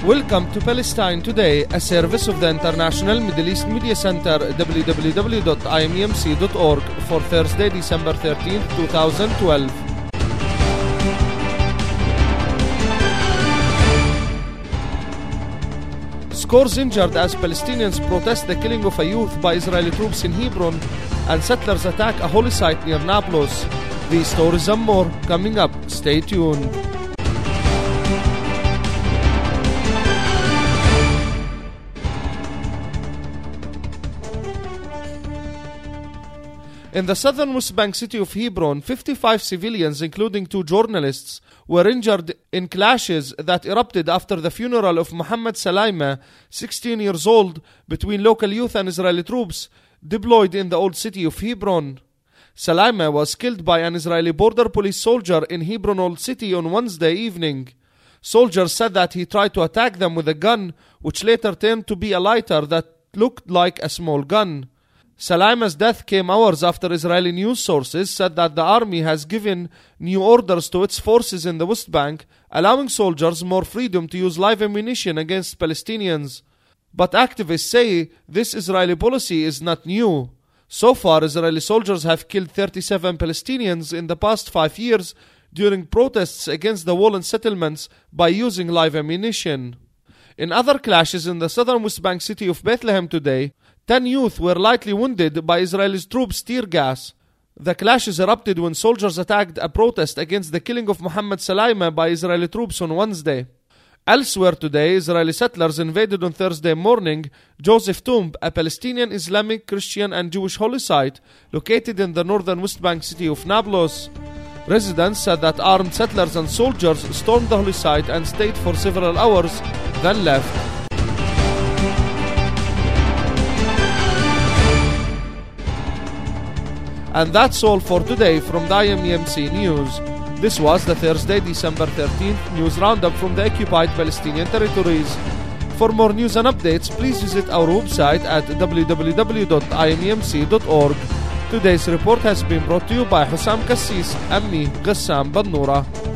Welcome to Palestine Today, a service of the International Middle East Media Center, www.imemc.org, for Thursday, December 13, 2012. Scores injured as Palestinians protest the killing of a youth by Israeli troops in Hebron, and settlers attack a holy site near Nablus. These stories and more coming up. Stay tuned. In the southern West Bank city of Hebron, 55 civilians, including 2 journalists, were injured in clashes that erupted after the funeral of Mohammed Salaima, 16 years old, between local youth and Israeli troops deployed in the old city of Hebron. Salaima was killed by an Israeli border police soldier in Hebron Old City on Wednesday evening. Soldiers said that he tried to attack them with a gun, which later turned to be a lighter that looked like a small gun. Salaima's death came hours after Israeli news sources said that the army has given new orders to its forces in the West Bank, allowing soldiers more freedom to use live ammunition against Palestinians. But activists say this Israeli policy is not new. So far, Israeli soldiers have killed 37 Palestinians in the past 5 years during protests against the wall and settlements by using live ammunition. In other clashes in the southern West Bank city of Bethlehem today, 10 youth were lightly wounded by Israeli troops' tear gas. The clashes erupted when soldiers attacked a protest against the killing of Mohammed Salaima by Israeli troops on Wednesday. Elsewhere today, Israeli settlers invaded on Thursday morning Joseph Tomb, a Palestinian Islamic, Christian and Jewish holy site located in the northern West Bank city of Nablus. Residents said that armed settlers and soldiers stormed the holy site and stayed for several hours, then left. And that's all for today from the IMEMC News. This was the Thursday, December 13th news roundup from the occupied Palestinian territories. For more news and updates, please visit our website at www.imemc.org. Today's report has been brought to you by Hussam Kassis and me, Ghassam Bannura.